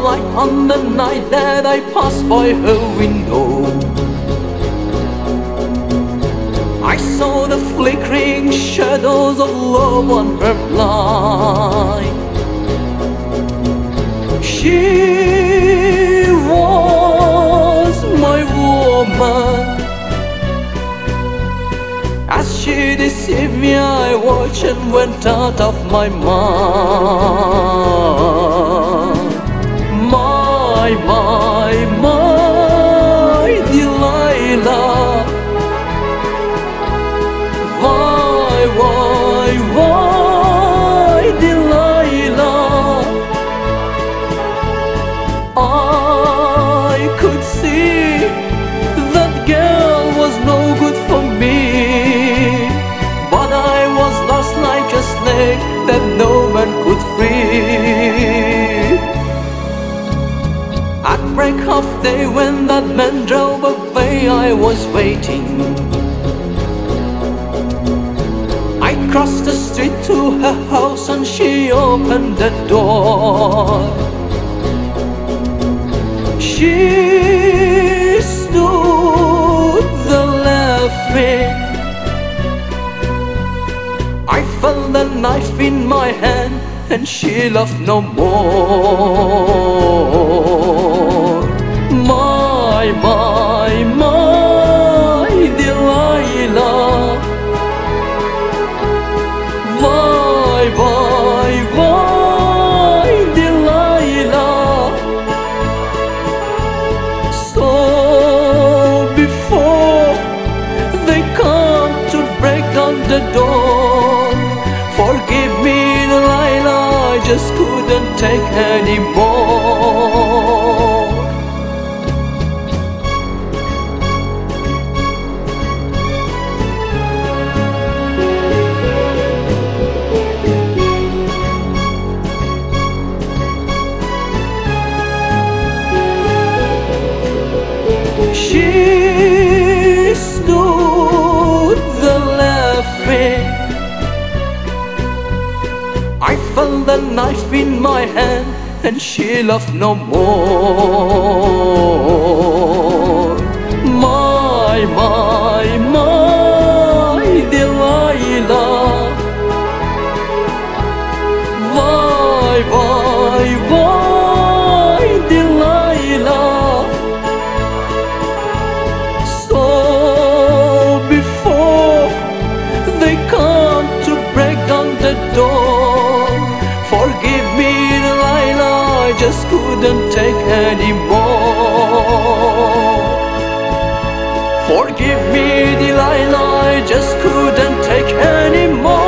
light on the night that I passed by her window. I saw the flickering shadows of love on her blind. She was my woman. As she deceived me, I watched and went out of my mind. My Delilah. Why, Delilah? I could see that girl was no good for me, but I was lost like a snake that no man could free. At break of day when that man drove away, I was waiting. I crossed the street to her house and she opened the door. She stood there laughing. I felt the knife in my hand and she laughed no more. My Delilah. Why, Delilah? So before they come to break down the door, forgive me, Delilah, I just couldn't take anymore. She stood there laughing. I felt the knife in my hand and she laughed no more. My Delilah. Why, Delilah? Come to break down the door. Forgive me, Delilah, I just couldn't take anymore. Forgive me, Delilah, I just couldn't take anymore.